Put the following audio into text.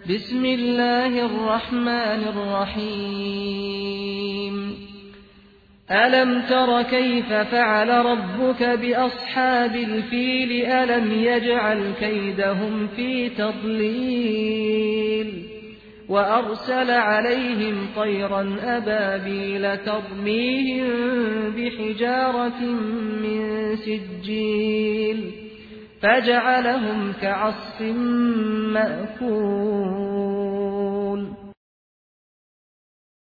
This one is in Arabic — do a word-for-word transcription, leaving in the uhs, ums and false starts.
بسم الله الرحمن الرحيم ألم تر كيف فعل ربك بأصحاب الفيل ألم يجعل كيدهم في تضليل وأرسل عليهم طيرا أبابيل ترميهم بحجارة من سجيل فجعلهم كعصف مأكول.